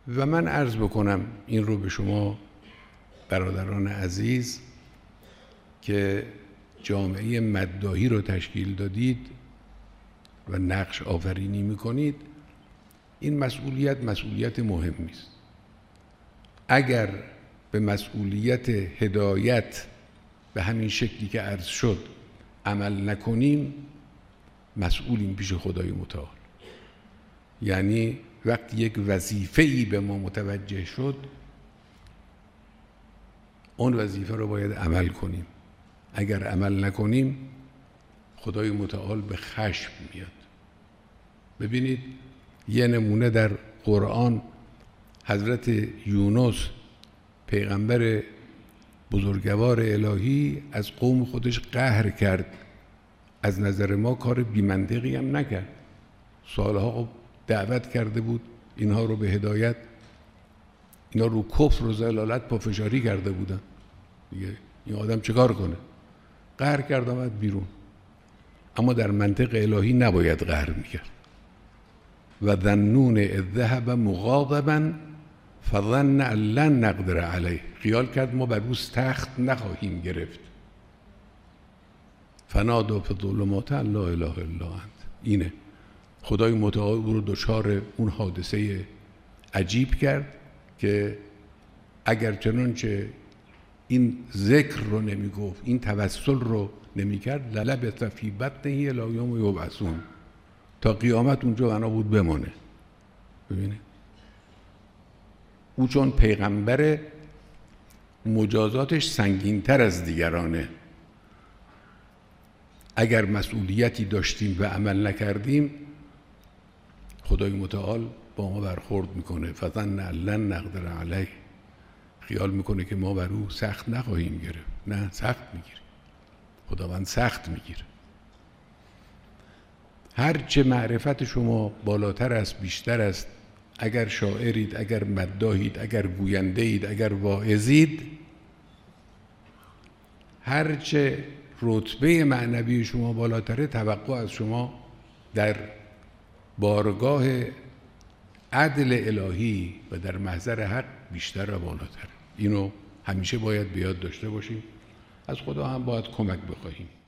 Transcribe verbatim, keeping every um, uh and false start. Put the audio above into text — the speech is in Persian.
و من عرض بکنم این رو به شما برادران عزیز که جامعه مداحی رو تشکیل دادید و نقش آفرینی میکنید، این مسئولیت مسئولیت مهمی است. اگر به مسئولیت هدایت به همین شکلی که عرض شد عمل نکنیم، مسئولیم پیش خدای متعال. یعنی وقتی یک وظیفه‌ای به ما متوجه شد، اون وظیفه رو باید عمل کنیم. اگر عمل نکنیم، خدای متعال به خشم میاد. ببینید یه نمونه در قرآن، حضرت یونس پیغمبر بزرگوار الهی از قوم خودش قهر کرد. از نظر ما کار بی‌منطقی هم نکرد. سالها دعوت کرده بود اینها رو به هدایت، اینا رو کفر و ضلالت پافشاری کرده بودن. دیگه این آدم چیکار کنه؟ قهر کرد آمد بیرون. اما در منطق الهی نباید قهر میکرد. و ظنون اذ ذهب مغاضبا فظن ان لن نقدر علیه، خیال کرد ما بر او تخت نخواهیم گرفت. فنادوا فی الظلمات ان لا اله الا انت. اینه خدای متعال او رو دچار اون حادثه عجیب کرد که اگر چنانچه این ذکر رو نمی گفت، این توسل رو نمی کرد، للبث فی بطنه الی یوم یبعثون، تا قیامت اونجا بنا بود بمانه. ببینید او چون پیغمبر، مجازاتش سنگین‌تر از دیگرانه. اگر مسئولیتی داشتیم و عمل نکردیم، خدای متعال با ما برخورد میکنه. فظن ان لن نقدر علیه، خیال میکنه که ما بر او سخت نخواهیم گرفت. نه، سخت میگیره. خداوند سخت میگیره. هرچه معرفت شما بالاتر است، بیشتر است، اگر شاعرید، اگر مداحید، اگر گوینده اید، اگر واعظید، هرچه رتبه معنوی شما بالاتره، توقع از شما در بارگاه عدل الهی و در محضر حق بیشتر و بالاتر. اینو همیشه باید بیاد داشته باشیم. از خدا هم باید کمک بخواهیم.